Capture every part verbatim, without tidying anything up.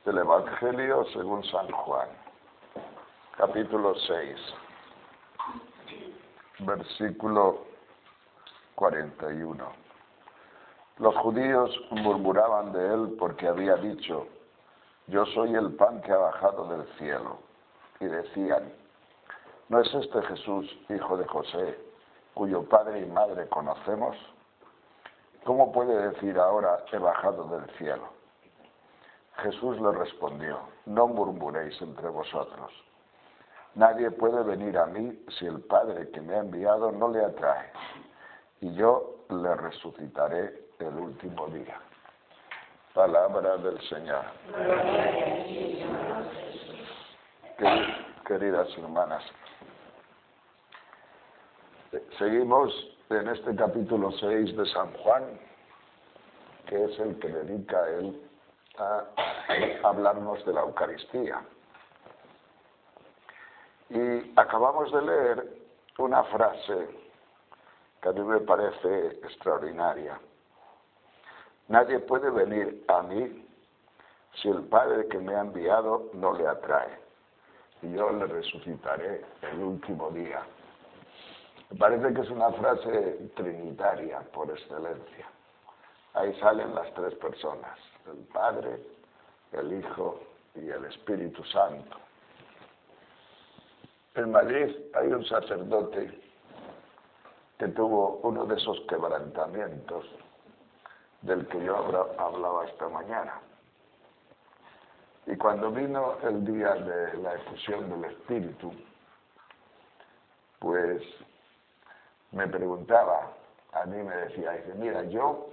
Del Evangelio según San Juan, capítulo seis, versículo cuarenta y uno. Los judíos murmuraban de él porque había dicho: yo soy el pan que ha bajado del cielo. Y decían: ¿no es este Jesús, hijo de José, cuyo padre y madre conocemos? ¿Cómo puede decir ahora: he bajado del cielo? Jesús le respondió: no murmuréis entre vosotros. Nadie puede venir a mí si el Padre que me ha enviado no le atrae, y yo le resucitaré el último día. Palabra del Señor. Queridas hermanas, seguimos en este capítulo seis de San Juan, que es el que dedica él a hablarnos de la Eucaristía. Y acabamos de leer una frase que a mí me parece extraordinaria. Nadie puede venir a mí si el Padre que me ha enviado no le atrae, y yo le resucitaré el último día. Me parece que es una frase trinitaria por excelencia. Ahí salen las tres personas: el Padre, el Hijo y el Espíritu Santo. En Madrid hay un sacerdote que tuvo uno de esos quebrantamientos del que yo hablaba esta mañana. Y cuando vino el día de la efusión del Espíritu, pues me preguntaba, a mí me decía, dice: mira, yo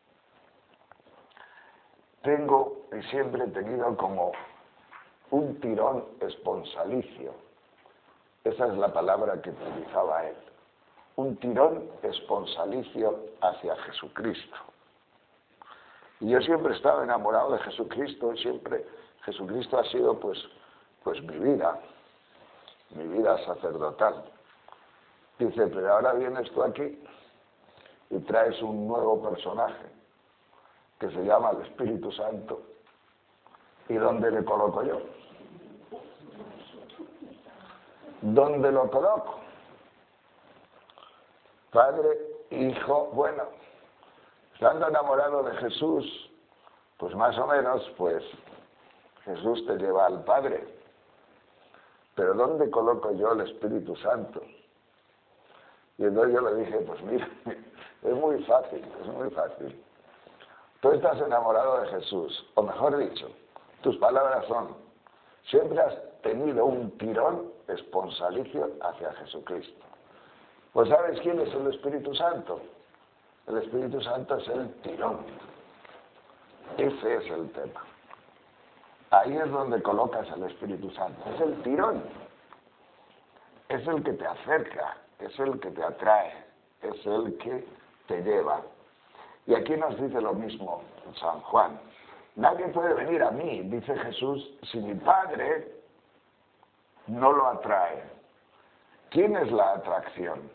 tengo y siempre he tenido como un tirón esponsalicio. Esa es la palabra que utilizaba él. Un tirón esponsalicio hacia Jesucristo. Y yo siempre he estado enamorado de Jesucristo, y siempre Jesucristo ha sido pues, pues mi vida, mi vida sacerdotal. Dice: pero ahora vienes tú aquí y traes un nuevo personaje que se llama el Espíritu Santo. ¿Y dónde le coloco yo? ¿Dónde lo coloco? Padre, Hijo, bueno, estando enamorado de Jesús, pues más o menos, pues Jesús te lleva al Padre. Pero ¿dónde coloco yo el Espíritu Santo? Y entonces yo le dije: pues mira, es muy fácil, es muy fácil. Tú estás enamorado de Jesús, o mejor dicho, tus palabras son: siempre has tenido un tirón esponsalicio hacia Jesucristo. Pues ¿sabes quién es el Espíritu Santo? El Espíritu Santo es el tirón. Ese es el tema. Ahí es donde colocas al Espíritu Santo. Es el tirón. Es el que te acerca, es el que te atrae, es el que te lleva. Y aquí nos dice lo mismo San Juan. Nadie puede venir a mí, dice Jesús, si mi Padre no lo atrae. ¿Quién es la atracción?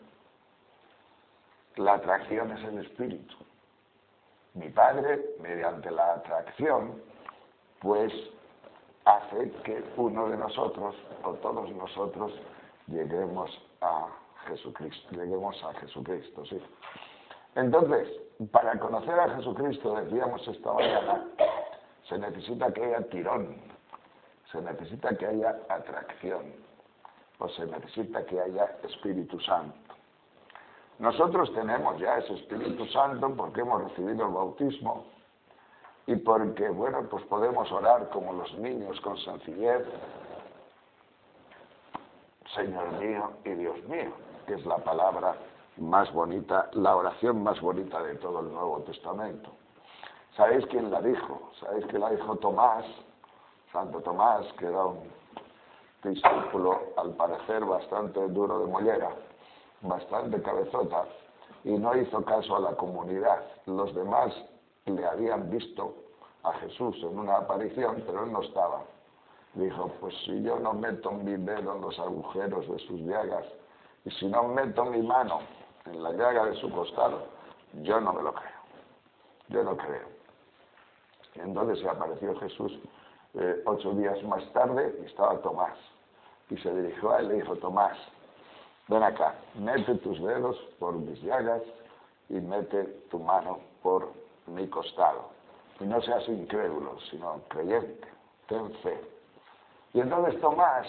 La atracción es el Espíritu. Mi Padre, mediante la atracción, pues hace que uno de nosotros, o todos nosotros, lleguemos a Jesucristo. Lleguemos a Jesucristo, sí. Entonces, para conocer a Jesucristo, decíamos esta mañana, se necesita que haya tirón, se necesita que haya atracción, o se necesita que haya Espíritu Santo. Nosotros tenemos ya ese Espíritu Santo porque hemos recibido el bautismo y porque, bueno, pues podemos orar como los niños con sencillez: Señor mío y Dios mío, que es la palabra más bonita, la oración más bonita de todo el Nuevo Testamento. ¿Sabéis quién la dijo? ¿Sabéis que la dijo Tomás? Santo Tomás, que era un discípulo, al parecer, bastante duro de mollera, bastante cabezota, y no hizo caso a la comunidad. Los demás le habían visto a Jesús en una aparición, pero él no estaba. Dijo: pues si yo no meto mi dedo en los agujeros de sus llagas, y si no meto mi mano en la llaga de su costado, yo no me lo creo. Yo no creo. Y entonces se apareció Jesús eh, ocho días más tarde y estaba Tomás. Y se dirigió a él y le dijo, Tomás, ven acá, mete tus dedos por mis llagas y mete tu mano por mi costado. Y no seas incrédulo, sino creyente, ten fe. Y entonces Tomás,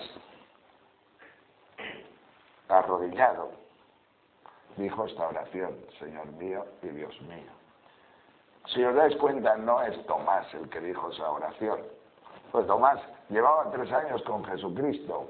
arrodillado, dijo esta oración, Señor mío y Dios mío. Si os dais cuenta, no es Tomás el que dijo esa oración. Pues Tomás llevaba tres años con Jesucristo,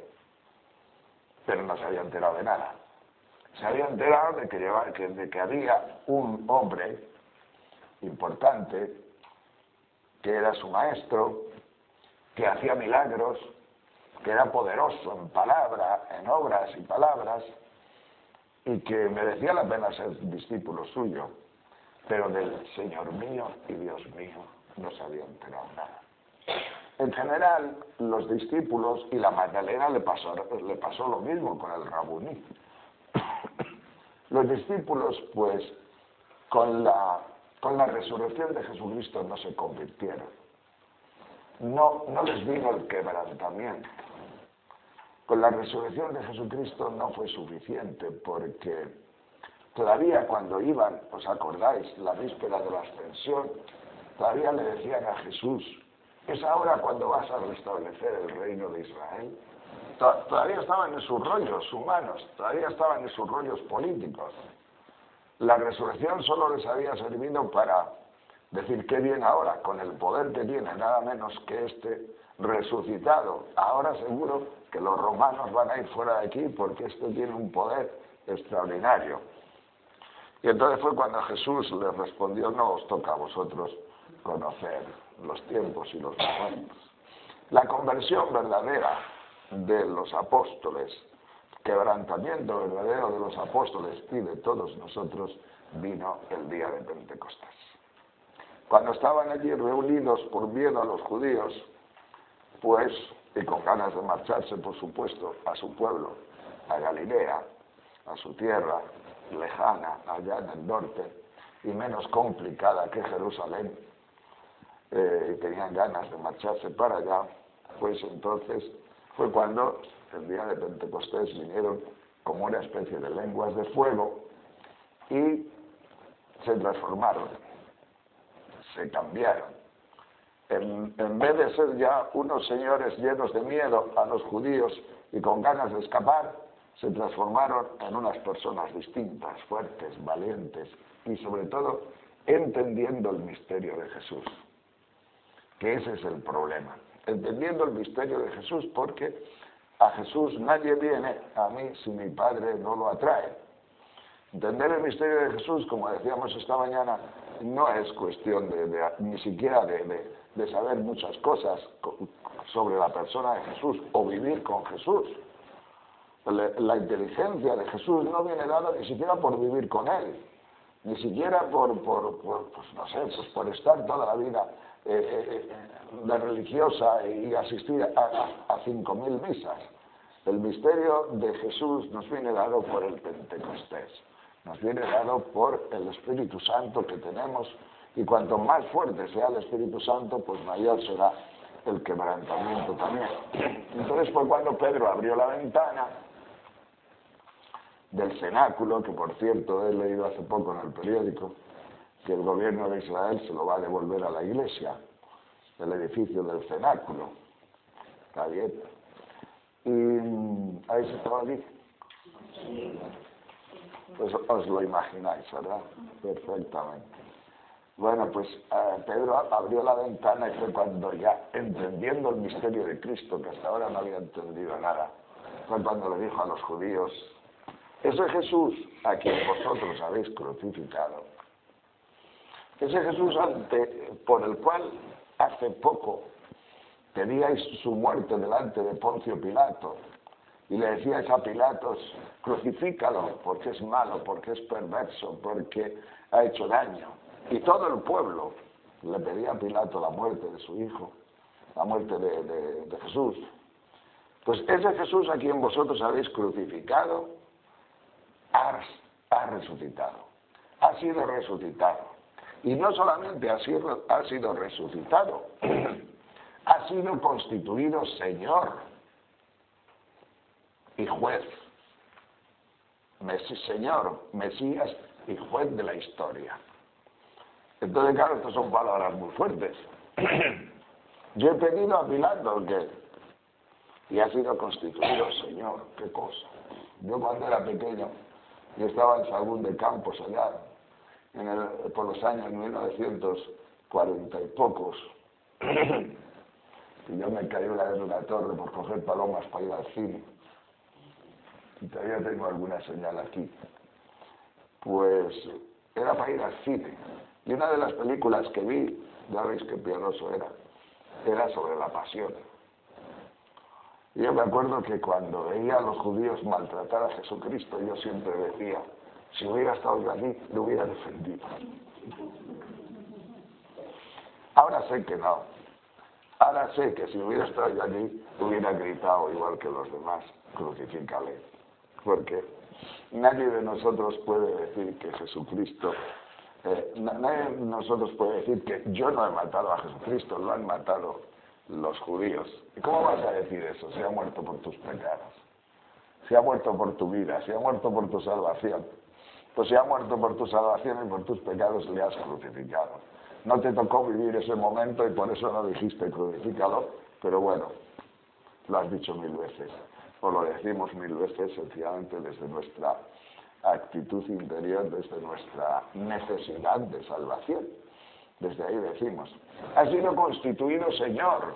pero no se había enterado de nada. Se había enterado de que, llevaba, que, de que había un hombre importante, que era su maestro, que hacía milagros, que era poderoso en palabra, en obras y palabras, y que merecía la pena ser discípulo suyo, pero del Señor mío y Dios mío no se había enterado nada. En general, los discípulos y la Magdalena le pasó, le pasó lo mismo con el Rabuní. Los discípulos, pues, con la, con la resurrección de Jesucristo no se convirtieron. No, no les vino el quebrantamiento. Con la resurrección de Jesucristo no fue suficiente, porque todavía cuando iban, ¿os acordáis?, la víspera de la ascensión, todavía le decían a Jesús, ¿es ahora cuando vas a restablecer el reino de Israel? Todavía estaban en sus rollos humanos, todavía estaban en sus rollos políticos. La resurrección solo les había servido para decir qué bien ahora, con el poder que tiene, nada menos que este resucitado. Ahora seguro que los romanos van a ir fuera de aquí porque este tiene un poder extraordinario. Y entonces fue cuando Jesús les respondió, no os toca a vosotros conocer los tiempos y los momentos. La conversión verdadera de los apóstoles, quebrantamiento verdadero de los apóstoles y de todos nosotros, vino el día de Pentecostés. Cuando estaban allí reunidos por miedo a los judíos, pues, y con ganas de marcharse, por supuesto, a su pueblo, a Galilea, a su tierra lejana, allá en el norte, y menos complicada que Jerusalén, eh, y tenían ganas de marcharse para allá, pues entonces fue cuando el día de Pentecostés vinieron como una especie de lenguas de fuego y se transformaron, se cambiaron. En, en vez de ser ya unos señores llenos de miedo a los judíos y con ganas de escapar, se transformaron en unas personas distintas, fuertes, valientes y sobre todo entendiendo el misterio de Jesús, que ese es el problema, entendiendo el misterio de Jesús, porque a Jesús nadie viene a mí si mi Padre no lo atrae. Entender el misterio de Jesús, como decíamos esta mañana, no es cuestión de, de, ni siquiera de, de, de saber muchas cosas sobre la persona de Jesús o vivir con Jesús. La, la inteligencia de Jesús no viene dada ni siquiera por vivir con Él, ni siquiera por, por, por pues no sé, pues por estar toda la vida eh, eh, de religiosa y asistir a, a, a cinco mil misas. El misterio de Jesús nos viene dado por el Pentecostés, nos viene dado por el Espíritu Santo que tenemos, y cuanto más fuerte sea el Espíritu Santo, pues mayor será el quebrantamiento también. Entonces fue cuando Pedro abrió la ventana del cenáculo, que por cierto he leído hace poco en el periódico, que el gobierno de Israel se lo va a devolver a la iglesia, el edificio del cenáculo. Está bien. Y ahí se estaba allí. Pues os lo imagináis, ¿verdad? Perfectamente. Bueno, pues eh, Pedro abrió la ventana y fue cuando ya, entendiendo el misterio de Cristo, que hasta ahora no había entendido nada, fue cuando le dijo a los judíos, ese Jesús a quien vosotros habéis crucificado, ese Jesús ante, por el cual hace poco pedíais su muerte delante de Poncio Pilato, y le decíais a Pilatos, crucifícalo, porque es malo, porque es perverso, porque ha hecho daño. Y todo el pueblo le pedía a Pilato la muerte de su hijo, la muerte de, de, de Jesús. Pues ese Jesús a quien vosotros habéis crucificado, ha, ha resucitado, ha sido resucitado. Y no solamente ha sido, ha sido resucitado, ha sido constituido Señor y juez. Mesí, Señor, Mesías y juez de la historia. Entonces, claro, estas son palabras muy fuertes. Yo he pedido a Pilato que... Y ha sido constituido Señor, qué cosa. Yo cuando era pequeño, yo estaba en Sagún de Campos allá, en el, por los años mil novecientos cuarenta y pocos. Y yo me caí una vez en una torre por coger palomas para ir al cine. Y todavía tengo alguna señal aquí. Pues era para ir al cine. Y una de las películas que vi, ya veis qué piadoso era, era sobre la pasión. Y yo me acuerdo que cuando veía a los judíos maltratar a Jesucristo, yo siempre decía, si hubiera estado yo allí, lo hubiera defendido. Ahora sé que no. Ahora sé que si hubiera estado yo allí, hubiera gritado igual que los demás, crucifícale. Porque nadie de nosotros puede decir que Jesucristo, eh, nadie de nosotros puede decir que yo no he matado a Jesucristo, lo han matado los judíos. ¿Y cómo vas a decir eso? Se ha muerto por tus pecados, se ha muerto por tu vida, se ha muerto por tu salvación. Pues se ha muerto por tu salvación y por tus pecados le has crucificado. No te tocó vivir ese momento y por eso no dijiste crucifícalo, pero bueno, lo has dicho mil veces. O lo decimos mil veces sencillamente desde nuestra actitud interior, desde nuestra necesidad de salvación. Desde ahí decimos, ha sido constituido Señor.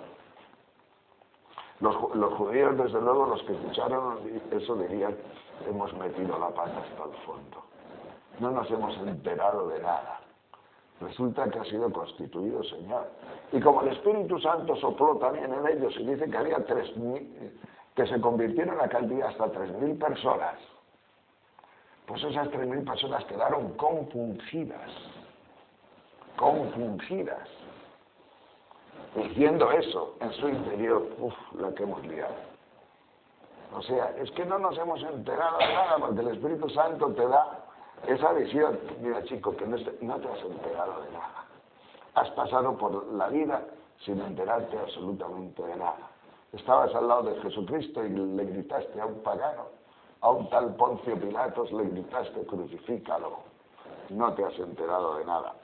Los, los judíos, desde luego, los que escucharon eso dirían, hemos metido la pata hasta el fondo. No nos hemos enterado de nada. Resulta que ha sido constituido Señor. Y como el Espíritu Santo sopló también en ellos y dice que había tres mil, que se convirtieron aquel día hasta tres mil personas, pues esas tres mil personas quedaron compungidas. Compungidas. Diciendo eso en su interior, uff, la que hemos liado. O sea, es que no nos hemos enterado de nada porque el Espíritu Santo te da esa visión. Mira, chico, que no te has enterado de nada. Has pasado por la vida sin enterarte absolutamente de nada. Estabas al lado de Jesucristo y le gritaste a un pagano, a un tal Poncio Pilatos le gritaste, crucifícalo. No te has enterado de nada.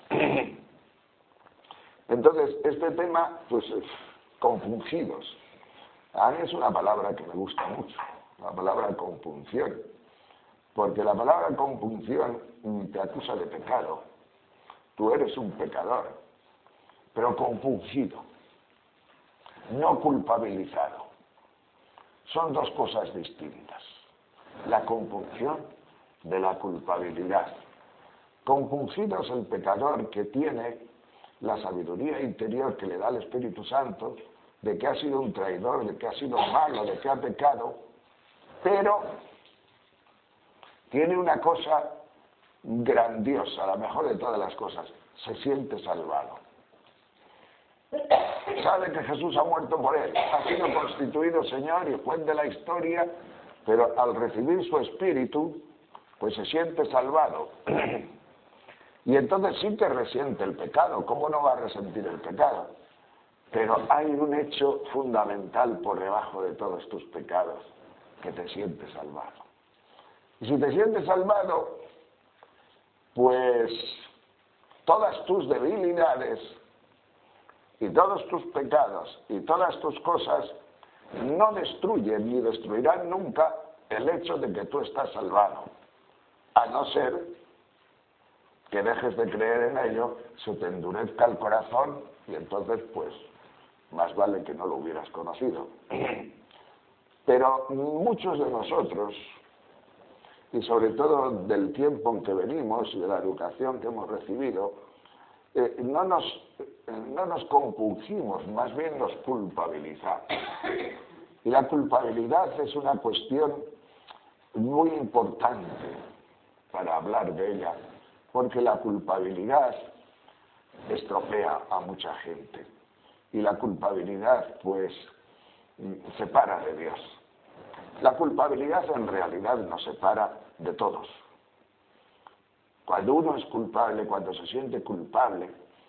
Entonces, este tema, pues, compungidos. A mí es una palabra que me gusta mucho, la palabra compunción. Porque la palabra compunción te acusa de pecado. Tú eres un pecador, pero compungido, no culpabilizado. Son dos cosas distintas. La compunción de la culpabilidad. Compungido es el pecador que tiene la sabiduría interior que le da el Espíritu Santo, de que ha sido un traidor, de que ha sido malo, de que ha pecado, pero tiene una cosa grandiosa, la mejor de todas las cosas, se siente salvado. Sabe que Jesús ha muerto por él, ha sido constituido Señor y juez de la historia, pero al recibir su Espíritu, pues se siente salvado. Y entonces sí que resiente el pecado. ¿Cómo no va a resentir el pecado? Pero hay un hecho fundamental por debajo de todos tus pecados, que te sientes salvado. Y si te sientes salvado, pues todas tus debilidades y todos tus pecados y todas tus cosas no destruyen ni destruirán nunca el hecho de que tú estás salvado. A no ser que dejes de creer en ello, se te endurezca el corazón y entonces, pues, más vale que no lo hubieras conocido. Pero muchos de nosotros, y sobre todo del tiempo en que venimos y de la educación que hemos recibido, eh, no nos, eh, no nos compungimos, más bien nos culpabilizamos. Y la culpabilidad es una cuestión muy importante para hablar de ella, porque la culpabilidad estropea a mucha gente. Y la culpabilidad, pues, separa de Dios. La culpabilidad en realidad nos separa de todos. Cuando uno es culpable, cuando se siente culpable,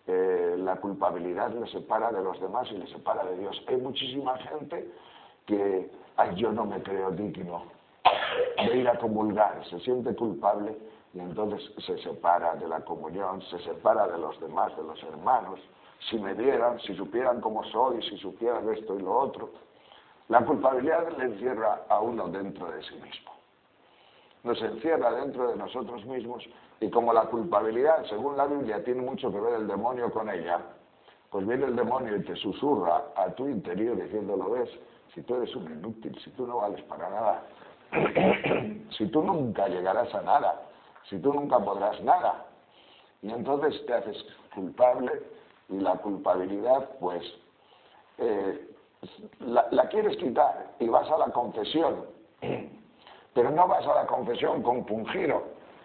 eh, la culpabilidad le separa de los demás y le separa de Dios. Hay muchísima gente que, ay, yo no me creo digno de ir a comulgar, se siente culpable y entonces se separa de la comunión, se separa de los demás, de los hermanos. Si me vieran, si supieran cómo soy, si supieran esto y lo otro. La culpabilidad le encierra a uno dentro de sí mismo. Nos encierra dentro de nosotros mismos y como la culpabilidad, según la Biblia, tiene mucho que ver el demonio con ella, pues viene el demonio y te susurra a tu interior diciendo, lo ves, si tú eres un inútil, si tú no vales para nada, si tú nunca llegarás a nada, si tú nunca podrás nada. Y entonces te haces culpable y la culpabilidad, pues, eh, la, la quieres quitar y vas a la confesión, pero no vas a la confesión con pungido.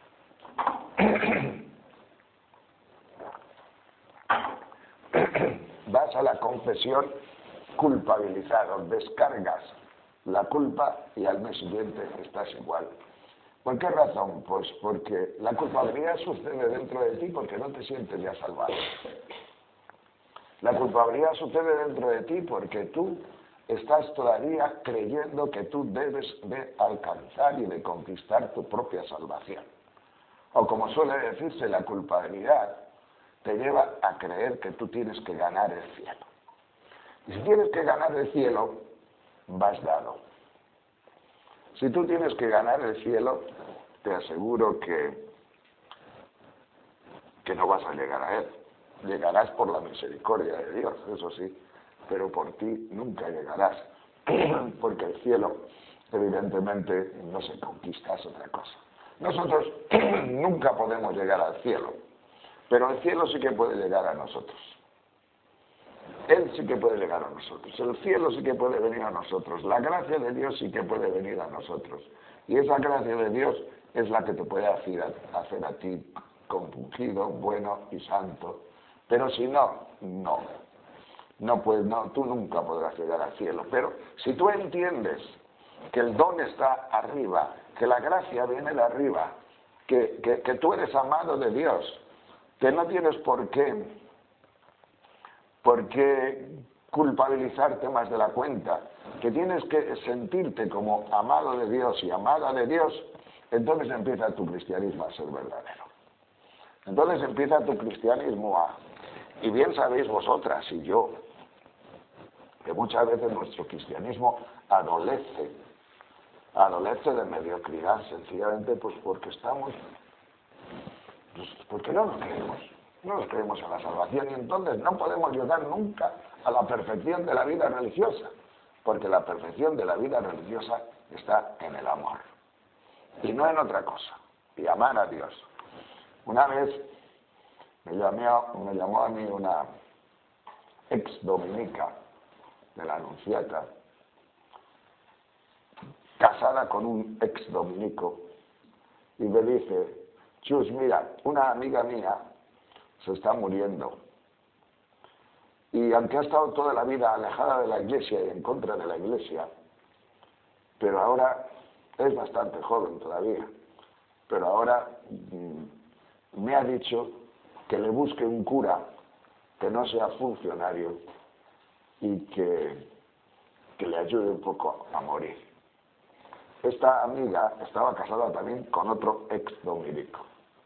Vas a la confesión culpabilizado, descargas la culpa y al mes siguiente estás igual. ¿Por qué razón? Pues porque la culpabilidad sucede dentro de ti porque no te sientes ya salvado. La culpabilidad sucede dentro de ti porque tú estás todavía creyendo que tú debes de alcanzar y de conquistar tu propia salvación. O como suele decirse, la culpabilidad te lleva a creer que tú tienes que ganar el cielo. Y si tienes que ganar el cielo, vas dado. Si tú tienes que ganar el cielo, te aseguro que, que no vas a llegar a él. Llegarás por la misericordia de Dios, eso sí, pero por ti nunca llegarás. Porque el cielo, evidentemente, no se conquista, es otra cosa. Nosotros nunca podemos llegar al cielo, pero el cielo sí que puede llegar a nosotros. Él sí que puede llegar a nosotros. El cielo sí que puede venir a nosotros. La gracia de Dios sí que puede venir a nosotros. Y esa gracia de Dios es la que te puede hacer a, hacer a ti compungido, bueno y santo. Pero si no, no. No, pues no, tú nunca podrás llegar al cielo. Pero si tú entiendes que el don está arriba, que la gracia viene de arriba, que, que, que tú eres amado de Dios, que no tienes por qué ¿Por qué culpabilizarte más de la cuenta? Que tienes que sentirte como amado de Dios y amada de Dios, entonces empieza tu cristianismo a ser verdadero. Entonces empieza tu cristianismo a... Y bien sabéis vosotras y yo, que muchas veces nuestro cristianismo adolece, adolece de mediocridad, sencillamente pues porque estamos... Pues porque no nos creemos. No nos creemos en la salvación y entonces no podemos llegar nunca a la perfección de la vida religiosa, porque la perfección de la vida religiosa está en el amor y no en otra cosa, y amar a Dios. Una vez me llamó, me llamó a mí una ex dominica de la Anunciata, casada con un ex dominico, y me dice, Chus, mira, una amiga mía se está muriendo. Y aunque ha estado toda la vida alejada de la iglesia y en contra de la iglesia, pero ahora es bastante joven todavía, pero ahora mmm, me ha dicho que le busque un cura que no sea funcionario y que, que le ayude un poco a morir. Esta amiga estaba casada también con otro ex dominico.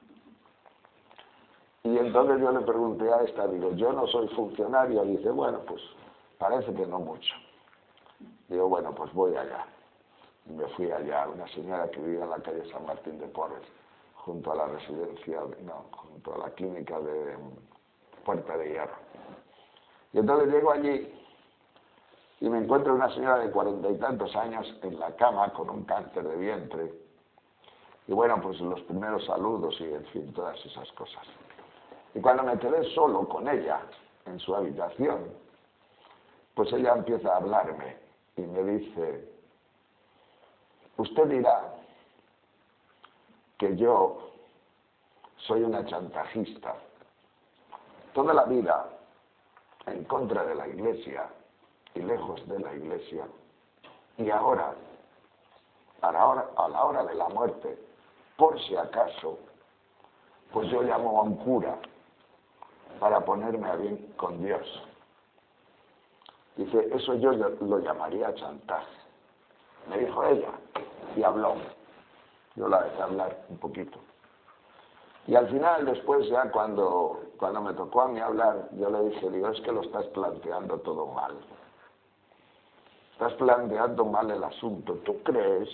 Y entonces yo le pregunté a esta, digo, yo no soy funcionario, y dice, bueno, pues parece que no mucho. Digo, bueno, pues voy allá. Y me fui allá, una señora que vivía en la calle San Martín de Porres, junto a la residencia, no, junto a la clínica de Puerta de Hierro. Y entonces llego allí y me encuentro una señora de cuarenta y tantos años en la cama con un cáncer de vientre. Y bueno, pues los primeros saludos y en fin, todas esas cosas. Y cuando me quedé solo con ella, en su habitación, pues ella empieza a hablarme y me dice, usted dirá que yo soy una chantajista. Toda la vida en contra de la iglesia y lejos de la iglesia. Y ahora, a la hora, a la hora de la muerte, por si acaso, pues yo llamo a un cura para ponerme a bien con Dios. Dice, eso yo lo llamaría chantaje. Me dijo ella, y habló. Yo la dejé hablar un poquito. Y al final, después ya cuando, cuando me tocó a mí hablar, yo le dije, digo, es que lo estás planteando todo mal. Estás planteando mal el asunto. ¿Tú crees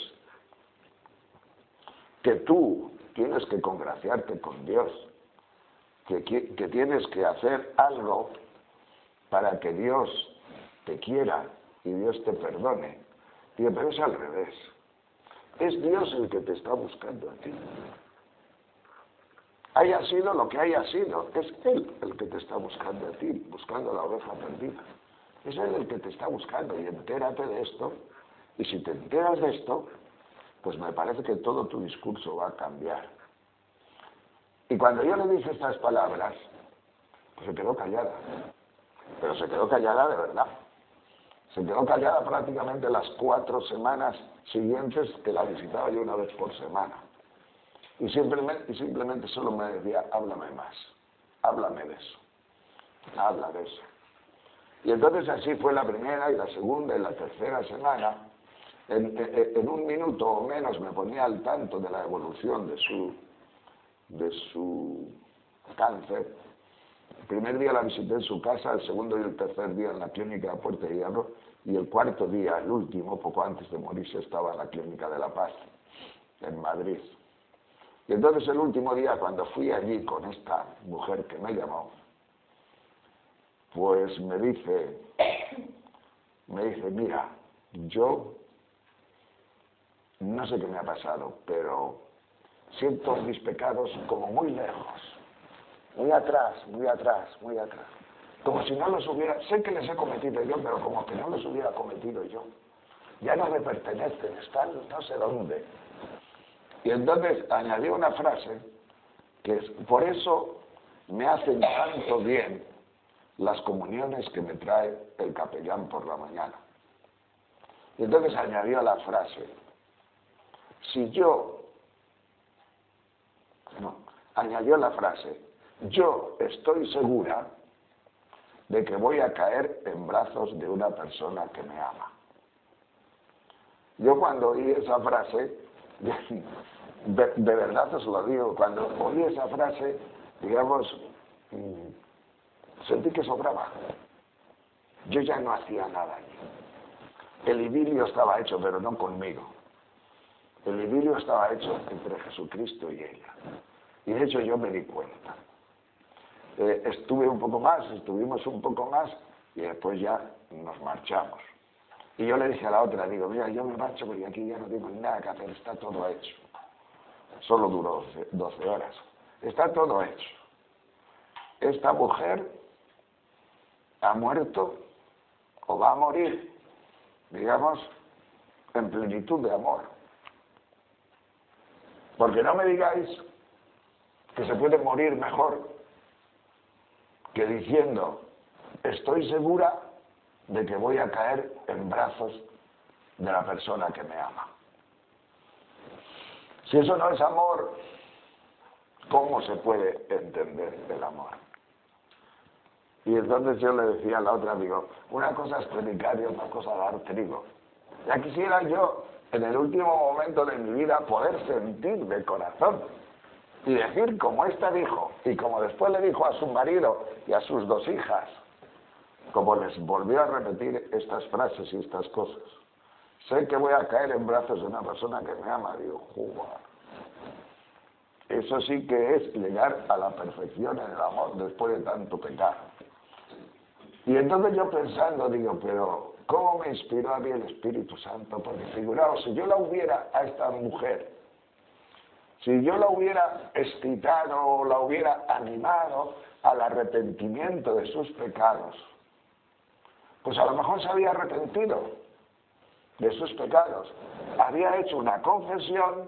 que tú tienes que congraciarte con Dios? Que, que, que tienes que hacer algo para que Dios te quiera y Dios te perdone. Digo, pero es al revés. Es Dios el que te está buscando a ti. Haya sido lo que haya sido, es Él el que te está buscando a ti, buscando la oveja perdida. Es Él el que te está buscando y entérate de esto. Y si te enteras de esto, pues me parece que todo tu discurso va a cambiar. Y cuando yo le dije estas palabras, pues se quedó callada. Pero se quedó callada de verdad. Se quedó callada prácticamente las cuatro semanas siguientes que la visitaba yo una vez por semana. Y simplemente, y simplemente solo me decía, háblame más, háblame de eso, habla de eso. Y entonces así fue la primera y la segunda y la tercera semana. En, en, en un minuto o menos me ponía al tanto de la evolución de su, de su cáncer. El primer día la visité en su casa, el segundo y el tercer día en la clínica de Puerta de Hierro, y el cuarto día, el último, poco antes de morirse, estaba en la clínica de La Paz, en Madrid. Y entonces el último día, cuando fui allí con esta mujer que me llamó, pues me dice, me dice, mira, yo no sé qué me ha pasado, pero siento mis pecados como muy lejos, muy atrás, muy atrás, muy atrás. Como si no los hubiera, sé que les he cometido yo, pero como que no los hubiera cometido yo. Ya no me pertenecen, están no sé dónde. Y entonces añadió una frase que es, por eso me hacen tanto bien las comuniones que me trae el capellán por la mañana. Y entonces añadió la frase, si yo, no, añadió la frase, yo estoy segura de que voy a caer en brazos de una persona que me ama. Yo cuando oí esa frase, de, de verdad os lo digo, cuando oí esa frase, digamos, sentí que sobraba. Yo ya no hacía nada allí. El idilio estaba hecho, pero no conmigo. El idilio estaba hecho entre Jesucristo y ella. Y de hecho yo me di cuenta. Eh, estuve un poco más, estuvimos un poco más, y después ya nos marchamos. Y yo le dije a la otra, digo, mira, yo me marcho porque aquí ya no tengo nada que hacer, está todo hecho. Solo duró doce horas. Está todo hecho. Esta mujer ha muerto o va a morir, digamos, en plenitud de amor. Porque no me digáis que se puede morir mejor que diciendo, estoy segura de que voy a caer en brazos de la persona que me ama. Si eso no es amor, ¿cómo se puede entender el amor? Y entonces yo le decía a la otra, digo, una cosa es predicar y otra cosa dar trigo. Ya quisiera yo, en el último momento de mi vida, poder sentir de corazón y decir como esta dijo, y como después le dijo a su marido y a sus dos hijas, como les volvió a repetir estas frases y estas cosas. Sé que voy a caer en brazos de una persona que me ama. Digo, ¡jugar! Eso sí que es llegar a la perfección en el amor después de tanto pecado. Y entonces yo pensando, digo, pero ¿cómo me inspiró a mí el Espíritu Santo? Porque figuraos, si yo la hubiera a esta mujer, si yo la hubiera excitado o la hubiera animado al arrepentimiento de sus pecados, pues a lo mejor se había arrepentido de sus pecados, había hecho una confesión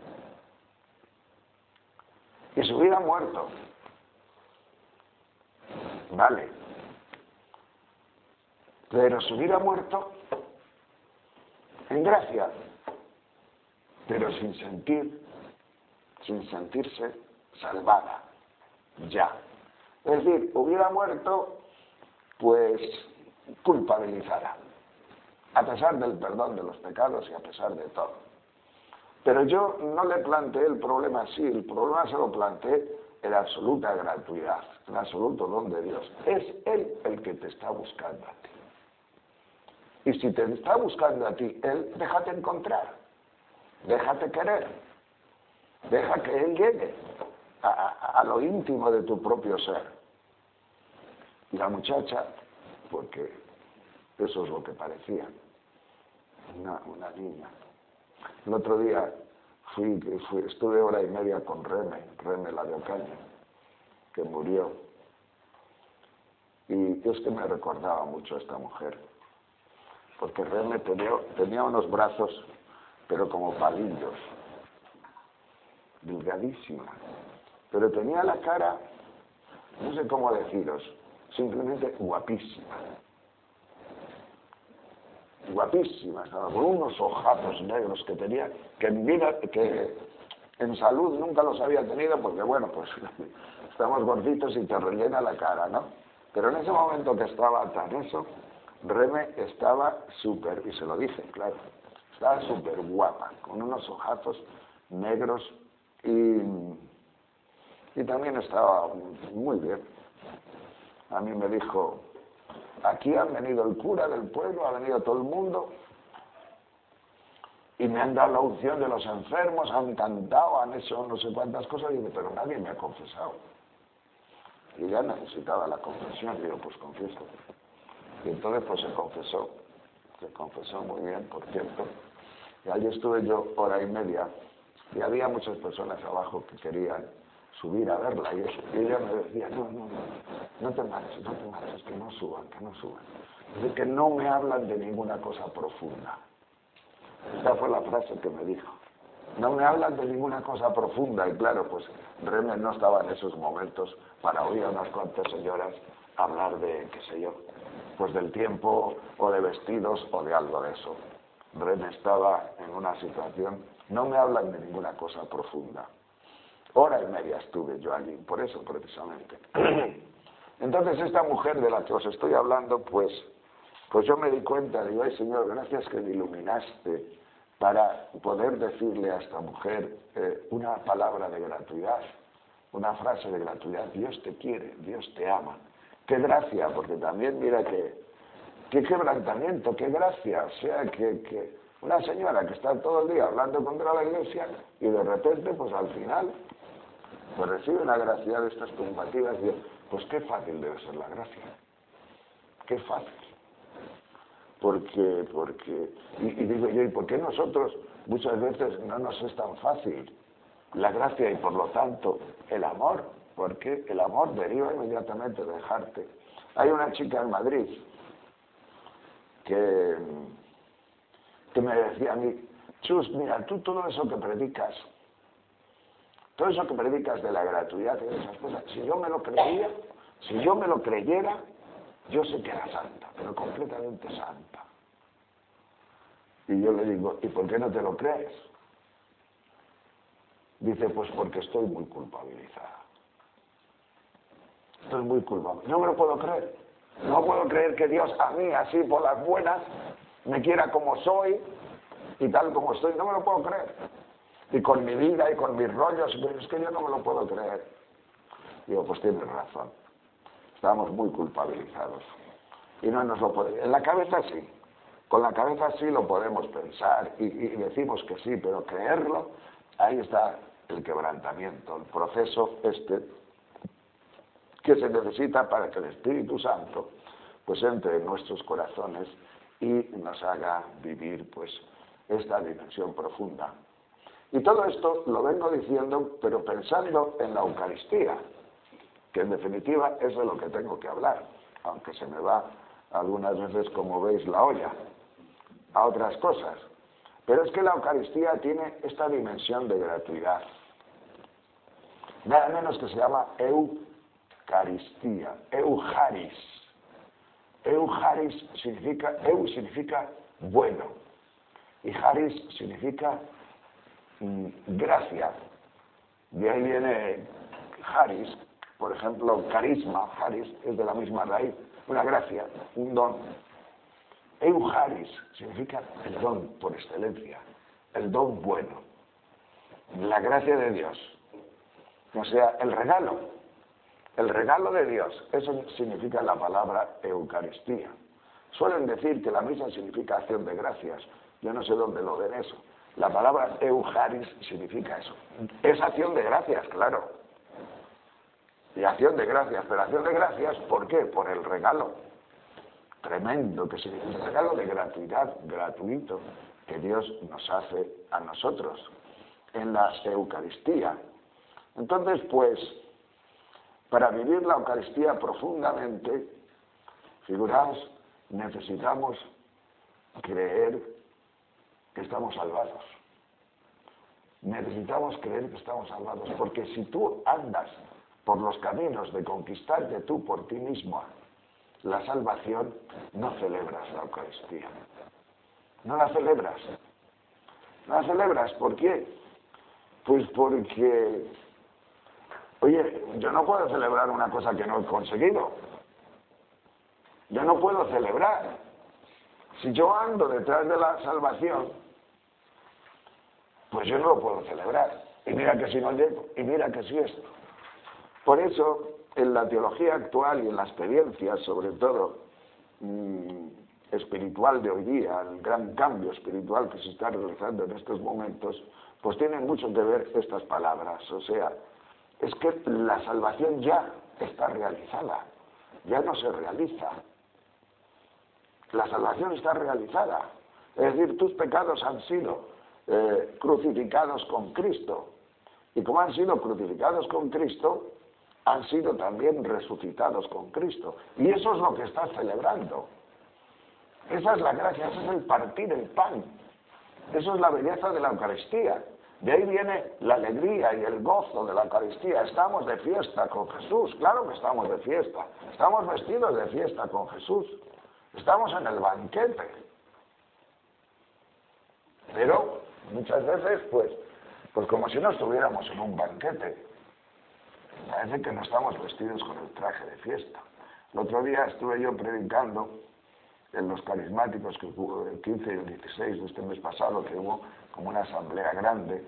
y se hubiera muerto. Vale. Pero se hubiera muerto en gracia, pero sin sentir, sin sentirse salvada, ya. Es decir, hubiera muerto, pues, culpabilizada, a pesar del perdón de los pecados y a pesar de todo. Pero yo no le planteé el problema así, el problema se lo planteé en absoluta gratuidad, en absoluto don de Dios. Es Él el que te está buscando a ti. Y si te está buscando a ti, Él, déjate encontrar, déjate querer, deja que Él llegue a, a, a lo íntimo de tu propio ser. Y la muchacha, porque eso es lo que parecía, una, una niña. El otro día fui, fui, estuve hora y media con Reme, Reme la de Ocaña, que murió. Y es que me recordaba mucho a esta mujer, porque Reme tenía, tenía unos brazos, pero como palillos, delgadísima, pero tenía la cara, no sé cómo deciros, simplemente guapísima. Guapísima, estaba con unos ojazos negros que tenía, que en vida, que en salud nunca los había tenido, porque bueno, pues estamos gorditos y te rellena la cara, ¿no? Pero en ese momento que estaba tan eso, Reme estaba súper, y se lo dije, claro, estaba súper guapa, con unos ojazos negros y, y también estaba muy bien. A mí me dijo, aquí han venido el cura del pueblo, ha venido todo el mundo y me han dado la unción de los enfermos, han cantado, han hecho no sé cuántas cosas, y digo, pero nadie me ha confesado. Y ya necesitaba la confesión, y digo, pues confieso. Y entonces pues se confesó, se confesó muy bien, por cierto. Y allí estuve yo hora y media, y había muchas personas abajo que querían subir a verla, y, eso, y ella me decía, no, no, no, no te marches, no te marches, que no suban, que no suban. Dice que no me hablan de ninguna cosa profunda. Esa fue la frase que me dijo. No me hablan de ninguna cosa profunda, y claro, pues Reme no estaba en esos momentos para oír a unas cuantas señoras hablar de, qué sé yo, pues del tiempo, o de vestidos, o de algo de eso. Reme estaba en una situación, no me hablan de ninguna cosa profunda. Hora y media estuve yo allí, por eso precisamente. Entonces esta mujer de la que os estoy hablando, pues, pues yo me di cuenta, digo, ay Señor, gracias que me iluminaste para poder decirle a esta mujer eh, una palabra de gratuidad, una frase de gratuidad. Dios te quiere, Dios te ama. Qué gracia, porque también mira que, qué quebrantamiento, qué gracia, o sea, que, que una señora que está todo el día hablando contra la iglesia y de repente, pues al final, pues recibe una gracia de estas combativas y pues qué fácil debe ser la gracia, qué fácil. Porque, porque, y, y digo yo, ¿y por qué nosotros muchas veces no nos es tan fácil la gracia y por lo tanto el amor? Porque el amor deriva inmediatamente de dejarte. Hay una chica en Madrid que, que me decía a mí, Chus, mira, tú todo eso que predicas, todo eso que predicas de la gratuidad y de esas cosas, si yo me lo creía, si yo me lo creyera, yo sé que era santa, pero completamente santa. Y yo le digo, ¿y por qué no te lo crees? Dice, pues porque estoy muy culpabilizada. Estoy muy culpable. No me lo puedo creer. No puedo creer que Dios a mí, así por las buenas, me quiera como soy y tal como estoy. No me lo puedo creer. Y con mi vida y con mis rollos, pero es que yo no me lo puedo creer. Digo, pues tienes razón. Estamos muy culpabilizados. Y no nos lo podemos. En la cabeza sí. Con la cabeza sí lo podemos pensar y, y decimos que sí, pero creerlo, ahí está el quebrantamiento, el proceso este que se necesita para que el Espíritu Santo pues entre en nuestros corazones y nos haga vivir pues esta dimensión profunda. Y todo esto lo vengo diciendo, pero pensando en la Eucaristía, que en definitiva es de lo que tengo que hablar, aunque se me va algunas veces, como veis, la olla a otras cosas. Pero es que la Eucaristía tiene esta dimensión de gratuidad. Nada menos que se llama Eucaristía, Eucharis. Eucharis significa, Eu significa bueno, y Charis significa mm, gracia. De ahí viene Charis, Por ejemplo, carisma, charis, es de la misma raíz, una gracia, un don. Eucharis significa el don por excelencia, el don bueno, la gracia de Dios, o sea, el regalo, el regalo de Dios, eso significa la palabra Eucaristía. Suelen decir que la misa significa acción de gracias, yo no sé dónde lo ven eso. La palabra Eucharis significa eso, es acción de gracias, claro, y acción de gracias, pero acción de gracias, ¿por qué? Por el regalo tremendo que significa, el regalo de gratuidad, gratuito, que Dios nos hace a nosotros en la Eucaristía. Entonces, pues, para vivir la Eucaristía profundamente, figuraos, necesitamos creer que estamos salvados. Necesitamos creer que estamos salvados, porque si tú andas por los caminos de conquistarte tú por ti mismo la salvación, no celebras la Eucaristía. No la celebras. No la celebras, ¿por qué? Pues porque, oye, yo no puedo celebrar una cosa que no he conseguido. Yo no puedo celebrar. Si yo ando detrás de la salvación, pues yo no lo puedo celebrar. Y mira que si no llego, y mira que si esto. Por eso, en la teología actual y en la experiencia, sobre todo mmm, espiritual de hoy día, el gran cambio espiritual que se está realizando en estos momentos, pues tienen mucho que ver estas palabras. O sea, es que la salvación ya está realizada, ya no se realiza. La salvación está realizada. Es decir, tus pecados han sido eh, crucificados con Cristo. Y como han sido crucificados con Cristo, han sido también resucitados con Cristo. Y eso es lo que estás celebrando. Esa es la gracia, ese es el partir el pan. Eso es la belleza de la Eucaristía. De ahí viene la alegría y el gozo de la Eucaristía. Estamos de fiesta con Jesús, claro que estamos de fiesta. Estamos vestidos de fiesta con Jesús. Estamos en el banquete. Pero muchas veces, pues, pues como si no estuviéramos en un banquete. Parece que no estamos vestidos con el traje de fiesta. El otro día estuve yo predicando en los carismáticos que hubo el quince y el dieciséis de este mes pasado, que hubo como una asamblea grande,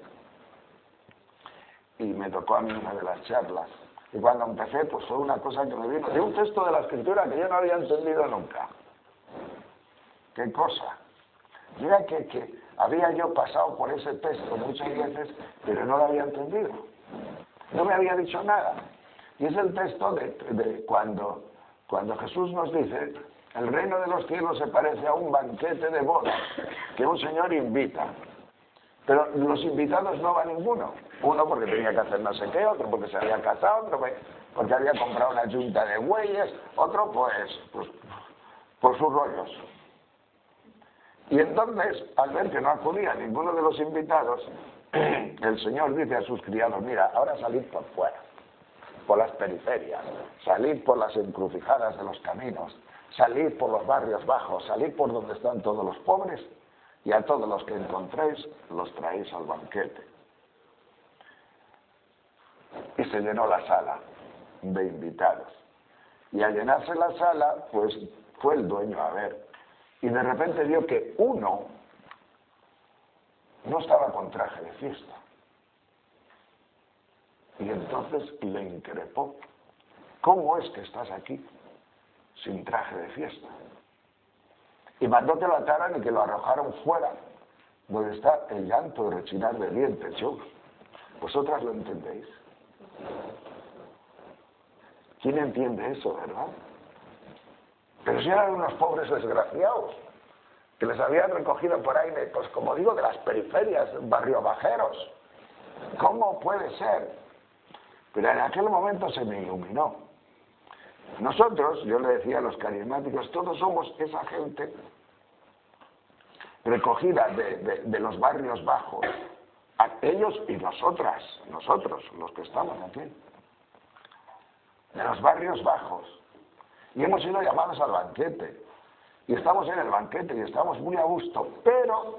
y me tocó a mí una de las charlas. Y cuando empecé, pues fue una cosa que me vino de un texto de la Escritura que yo no había entendido nunca. ¿Qué cosa? Mira que, que había yo pasado por ese texto muchas veces, pero no lo había entendido. No me había dicho nada. Y es el texto de, de cuando, cuando Jesús nos dice, el reino de los cielos se parece a un banquete de bodas que un señor invita. Pero los invitados no va ninguno. Uno porque tenía que hacer no sé qué, otro porque se había casado, otro porque había comprado una yunta de bueyes, otro pues, pues por sus rollos. Y entonces, al ver que no acudía ninguno de los invitados, el Señor dice a sus criados, mira, ahora salid por fuera, por las periferias, salid por las encrucijadas de los caminos, salid por los barrios bajos, salid por donde están todos los pobres, y a todos los que encontréis los traéis al banquete. Y se llenó la sala de invitados. Y al llenarse la sala, pues fue el dueño a ver. Y de repente vio que uno no estaba con traje de fiesta. Y entonces le increpó. ¿Cómo es que estás aquí sin traje de fiesta? Y mandó que lo ataran y que lo arrojaron fuera, donde está el llanto y rechinar de dientes. Yo, vosotras lo entendéis. ¿Quién entiende eso, verdad? Pero si eran unos pobres desgraciados, que les habían recogido por ahí, de, pues como digo, de las periferias, barrios bajeros. ¿Cómo puede ser? Pero en aquel momento se me iluminó. Nosotros, yo le decía a los carismáticos, todos somos esa gente recogida de, de, de los barrios bajos, ellos y nosotras, nosotros, los que estamos aquí, de los barrios bajos, y hemos sido llamados al banquete, y estamos en el banquete y estamos muy a gusto, pero,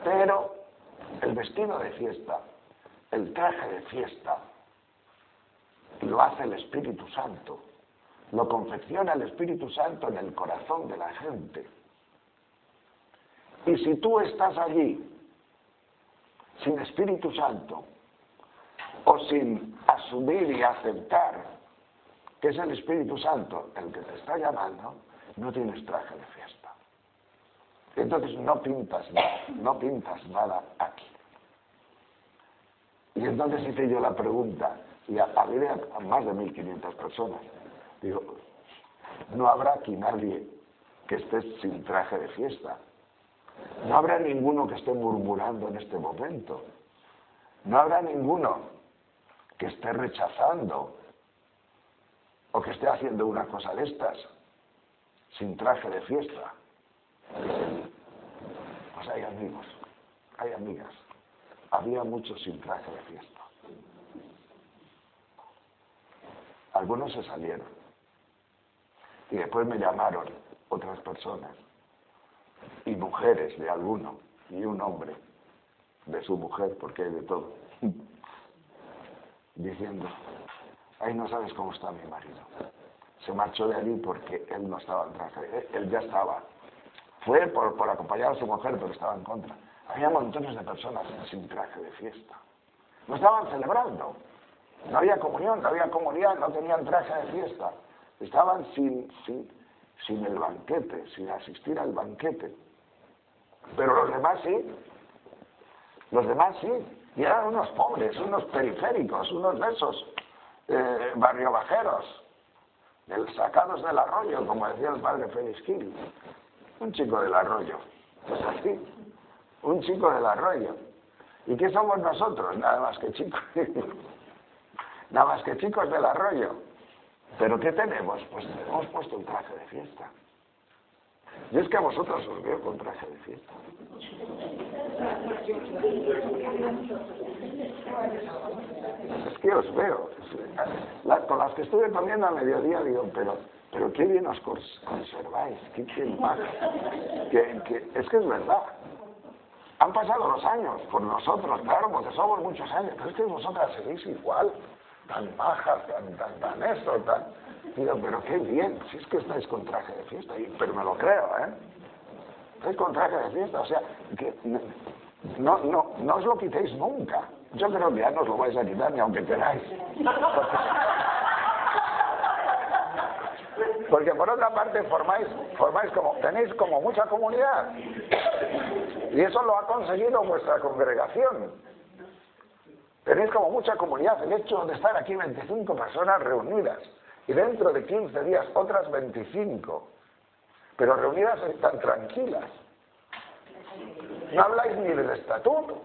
pero, el vestido de fiesta, el traje de fiesta, lo hace el Espíritu Santo. Lo confecciona el Espíritu Santo en el corazón de la gente. Y si tú estás allí sin Espíritu Santo, o sin asumir y aceptar que es el Espíritu Santo el que te está llamando, no tienes traje de fiesta. Entonces no pintas nada, no pintas nada aquí. Y entonces hice yo la pregunta, y hablé a más de mil quinientas personas. Digo, no habrá aquí nadie que esté sin traje de fiesta. No habrá ninguno que esté murmurando en este momento. No habrá ninguno que esté rechazando o que esté haciendo una cosa de estas sin traje de fiesta. Pues hay amigos, hay amigas. Había muchos sin traje de fiesta. Algunos se salieron y después me llamaron otras personas y mujeres de alguno y un hombre de su mujer, porque hay de todo, diciendo, ay, no sabes cómo está mi marido. Se marchó de allí porque él no estaba en traje, él ya estaba. Fue por, por acompañar a su mujer, pero estaba en contra. Había montones de personas sin traje de fiesta. No estaban celebrando. No había comunión, no había comunidad, no tenían traje de fiesta. Estaban sin, sin, sin el banquete, sin asistir al banquete. Pero los demás sí. Los demás sí. Y eran unos pobres, unos periféricos, unos de esos eh, barriobajeros, del, sacados del arroyo, como decía el padre Félix Gil. Un chico del arroyo. Pues así. Un chico del arroyo. ¿Y qué somos nosotros? Nada más que chicos. Nada más que chicos del arroyo. ¿Pero qué tenemos? Pues hemos puesto un traje de fiesta. Y es que a vosotros os veo con traje de fiesta. Es que os veo. La, con las que estuve comiendo a mediodía digo, pero, pero qué bien os conserváis, qué, qué maja. Que, que, es que es verdad. Han pasado los años por nosotros, claro, porque somos muchos años, pero es que vosotras seguís igual, tan majas, tan, tan, tan esto, tan... Digo, pero qué bien, si es que estáis con traje de fiesta, y, pero me lo creo, ¿eh? Estáis con traje de fiesta, o sea, que no, no, no os lo quitéis nunca. Yo creo que ya no os lo vais a quitar ni aunque queráis. Porque, porque por otra parte formáis, formáis como, tenéis como mucha comunidad. Y eso lo ha conseguido vuestra congregación. Tenéis como mucha comunidad. El hecho de estar aquí veinticinco personas reunidas y dentro de quince días otras veinticinco, pero reunidas tan tranquilas. No habláis ni del estatuto,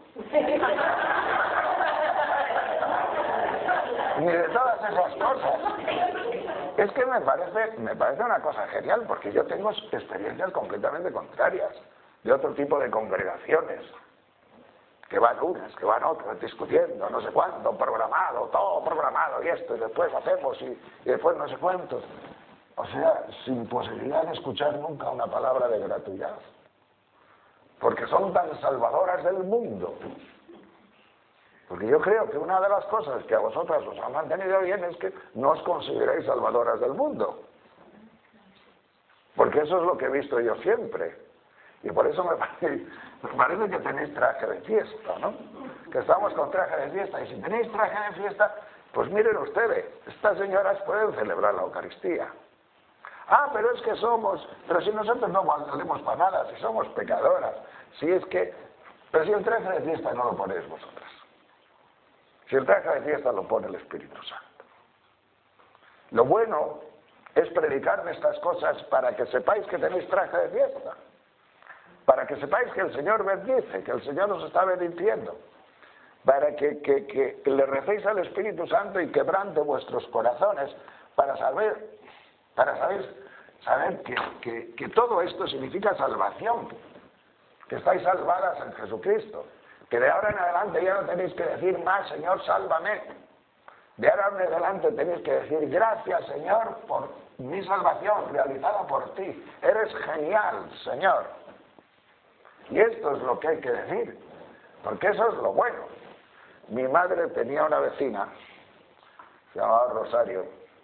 ni de todas esas cosas. Es que me parece, me parece una cosa genial, porque yo tengo experiencias completamente contrarias, de otro tipo de congregaciones, que van unas, que van otras, discutiendo, no sé cuánto, programado, todo programado, y esto, y después hacemos, y, y después no sé cuántos. O sea, sin posibilidad de escuchar nunca una palabra de gratuidad. Porque son tan salvadoras del mundo. Porque yo creo que una de las cosas que a vosotras os ha mantenido bien es que no os consideráis salvadoras del mundo. Porque eso es lo que he visto yo siempre. Y por eso me parece, me parece que tenéis traje de fiesta, ¿no? Que estamos con traje de fiesta. Y si tenéis traje de fiesta, pues miren ustedes, estas señoras pueden celebrar la Eucaristía. Ah, pero es que somos, pero si nosotros no valemos para nada, si somos pecadoras, si es que, pero si el traje de fiesta no lo ponéis vosotras. Si el traje de fiesta lo pone el Espíritu Santo. Lo bueno es predicar estas cosas para que sepáis que tenéis traje de fiesta. Para que sepáis que el Señor bendice, que el Señor os está bendiciendo. Para que, que, que, que le recéis al Espíritu Santo y quebrante vuestros corazones para saber, para saber, saber que, que, que todo esto significa salvación. Que estáis salvadas en Jesucristo. Que de ahora en adelante ya no tenéis que decir más, Señor, sálvame. De ahora en adelante tenéis que decir, gracias, Señor, por mi salvación realizada por ti. Eres genial, Señor. Y esto es lo que hay que decir, porque eso es lo bueno. Mi madre tenía una vecina se llamaba Rosario.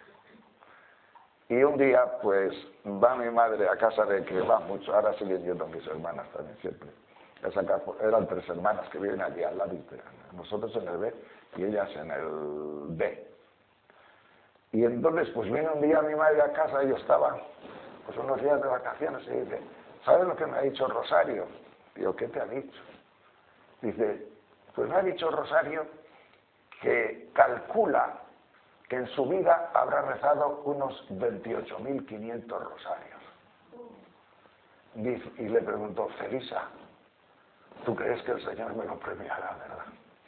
Y un día, pues, va mi madre a casa de que va mucho, ahora siguen yendo mis hermanas también siempre. Esa casa, eran tres hermanas que viven allí al lado, nosotros en el B y ellas en el B. Y entonces, pues viene un día mi madre a casa y yo estaba, pues unos días de vacaciones, y dice, ¿sabes lo que me ha dicho Rosario? Digo, ¿qué te ha dicho? Dice, pues me ha dicho Rosario que calcula que en su vida habrá rezado unos veintiocho mil quinientos rosarios. Dice, y le preguntó, Felisa, ¿tú crees que el Señor me lo premiará, verdad?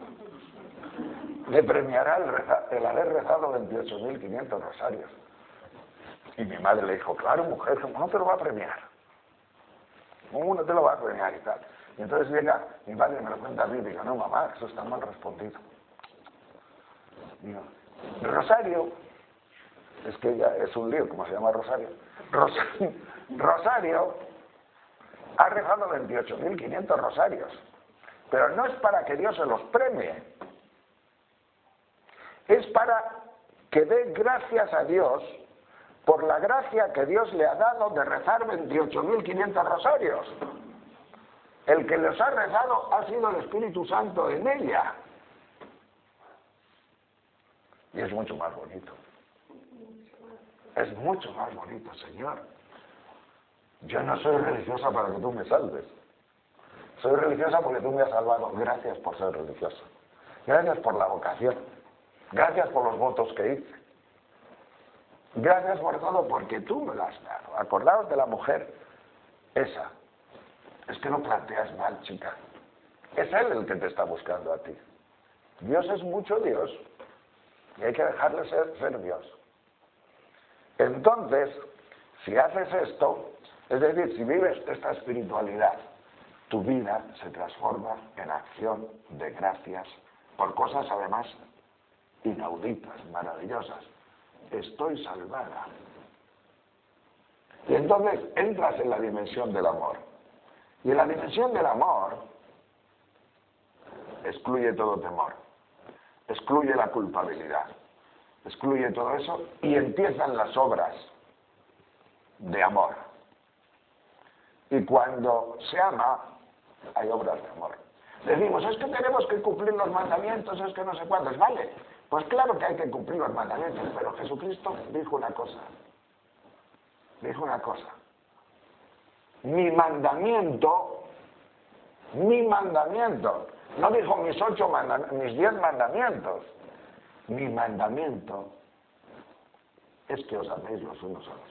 Le premiará el, reza, el haber rezado veintiocho mil quinientos rosarios. Y mi madre le dijo, claro, mujer, ¿cómo no te lo va a premiar? ¿Cómo no te lo va a premiar y tal? Y entonces llega, mi madre me lo cuenta a mí y digo, no, mamá, eso está mal respondido. Digo, Rosario, es que ella es un lío, ¿cómo se llama Rosario? Rosario, Rosario ha rezado veintiocho mil quinientos rosarios, pero no es para que Dios se los premie, es para que dé gracias a Dios por la gracia que Dios le ha dado de rezar veintiocho mil quinientos rosarios. El que los ha rezado ha sido el Espíritu Santo en ella. Y es mucho más bonito. Es mucho más bonito, Señor. Yo no soy religiosa para que tú me salves. Soy religiosa porque tú me has salvado. Gracias por ser religiosa. Gracias por la vocación. Gracias por los votos que hice. Gracias por todo porque tú me lo has dado. Acordaos de la mujer esa. Es que lo planteas mal, chica. Es Él el que te está buscando a ti. Dios es mucho Dios. Y hay que dejarle ser, ser Dios. Entonces, si haces esto, es decir, si vives esta espiritualidad, tu vida se transforma en acción de gracias por cosas además inauditas, maravillosas. Estoy salvada. Y entonces entras en la dimensión del amor. Y en la dimensión del amor excluye todo temor, excluye la culpabilidad, excluye todo eso y empiezan las obras de amor. Y cuando se ama, hay obras de amor. Decimos, es que tenemos que cumplir los mandamientos, es que no sé cuántos, vale. Pues claro que hay que cumplir los mandamientos, pero Jesucristo dijo una cosa, dijo una cosa. Mi mandamiento, mi mandamiento, no dijo mis ocho mandamientos, mis diez mandamientos. Mi mandamiento es que os améis los unos a los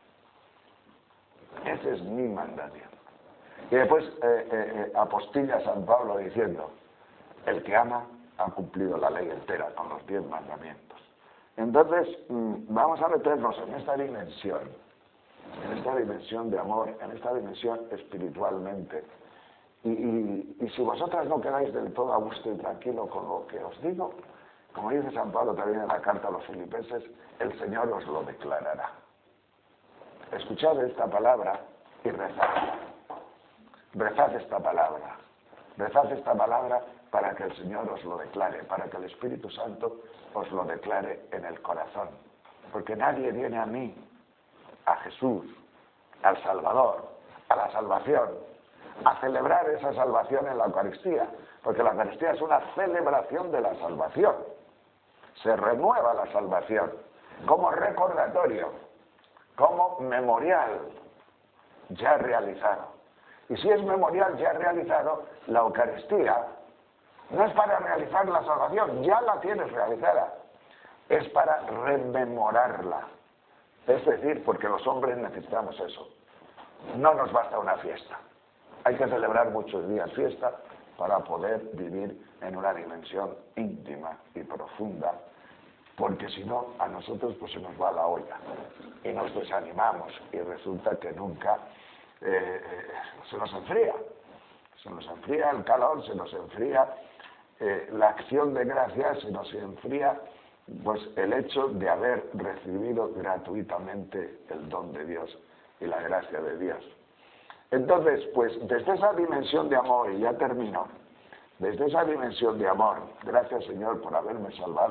otros. Ese es mi mandamiento. Y después eh, eh, eh, apostilla San Pablo diciendo, el que ama ha cumplido la ley entera con los diez mandamientos. Entonces, mmm, vamos a meternos en esta dimensión, en esta dimensión de amor, en esta dimensión espiritualmente. Y, y, y si vosotras no quedáis del todo a gusto y tranquilo con lo que os digo, como dice San Pablo también en la carta a los filipenses, el Señor os lo declarará. Escuchad esta palabra y rezad. Rezad esta palabra. Rezad esta palabra para que el Señor os lo declare, para que el Espíritu Santo os lo declare en el corazón. Porque nadie viene a mí, a Jesús, al Salvador, a la salvación, a celebrar esa salvación en la Eucaristía, porque la Eucaristía es una celebración de la salvación. Se renueva la salvación como recordatorio, como memorial ya realizado. Y si es memorial ya realizado, la Eucaristía no es para realizar la salvación, ya la tienes realizada, es para rememorarla. Es decir, porque los hombres necesitamos eso. No nos basta una fiesta. Hay que celebrar muchos días fiesta para poder vivir en una dimensión íntima y profunda, porque si no, a nosotros pues se nos va la olla y nos desanimamos y resulta que nunca eh, se nos enfría. Se nos enfría el calor, se nos enfría eh, la acción de gracias, se nos enfría pues el hecho de haber recibido gratuitamente el don de Dios y la gracia de Dios. Entonces, pues desde esa dimensión de amor, y ya termino, desde esa dimensión de amor, gracias Señor por haberme salvado,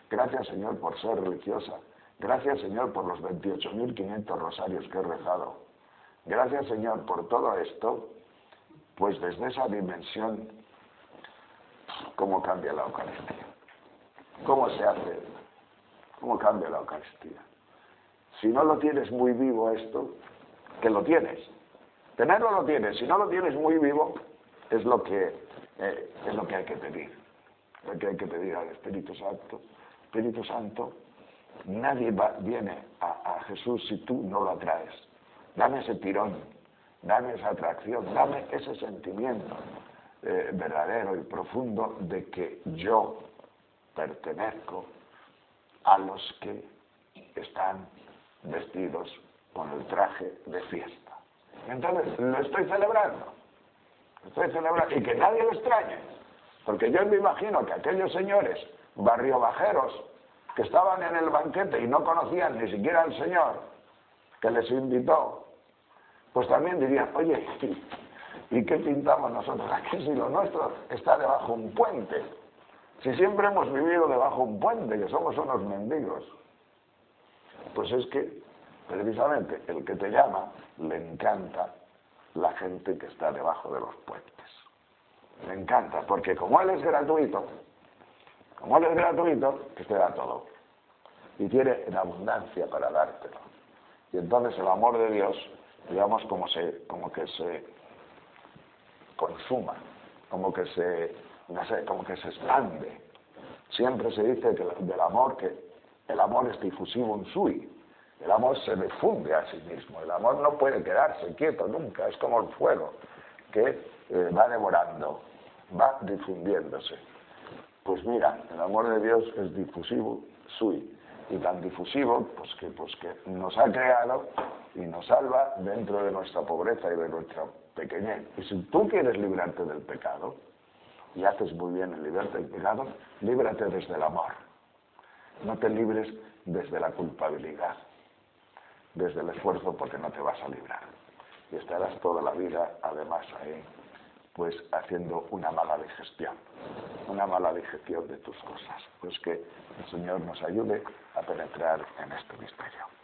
Gracias, Señor, por ser religiosa. Gracias, Señor, por los veintiocho mil quinientos rosarios que he rezado. Gracias, Señor, por todo esto. Pues desde esa dimensión, ¿cómo cambia la Eucaristía? ¿Cómo se hace? ¿Cómo cambia la Eucaristía? Si no lo tienes muy vivo esto, que lo tienes. Tenerlo lo tienes. Si no lo tienes muy vivo, es lo que, eh, es lo que hay que pedir. Lo que hay que pedir al Espíritu Santo. Espíritu Santo, nadie va, viene a, a Jesús si tú no lo atraes. Dame ese tirón, dame esa atracción, dame ese sentimiento eh, verdadero y profundo de que yo pertenezco a los que están vestidos con el traje de fiesta. Entonces, lo estoy celebrando. Lo estoy celebrando. Y que nadie lo extrañe. Porque yo me imagino que aquellos señores barriobajeros que estaban en el banquete y no conocían ni siquiera al Señor que les invitó, pues también dirían, oye, ¿y qué pintamos nosotros aquí si lo nuestro está debajo de un puente? Si siempre hemos vivido debajo de un puente, que somos unos mendigos. Pues es que, precisamente, el que te llama, le encanta la gente que está debajo de los puentes. Le encanta, porque como Él es gratuito, como Él es gratuito, que te da todo. Y tiene en abundancia para dártelo. Y entonces el amor de Dios, digamos, como, se, como que se consuma, como que se, no sé, como que se expande. Siempre se dice que del amor que el amor es difusivo in sui. El amor se difunde a sí mismo. El amor no puede quedarse quieto nunca. Es como el fuego que eh, va devorando, va difundiéndose. Pues mira, el amor de Dios es difusivo sui. Y tan difusivo pues que, pues que nos ha creado y nos salva dentro de nuestra pobreza y de nuestra pequeñez. Y si tú quieres librarte del pecado, y haces muy bien en librarte del pecado, líbrate desde el amor. No te libres desde la culpabilidad, desde el esfuerzo, porque no te vas a librar. Y estarás toda la vida, además, ahí, pues haciendo una mala digestión, una mala digestión de tus cosas. Pues que el Señor nos ayude a penetrar en este misterio.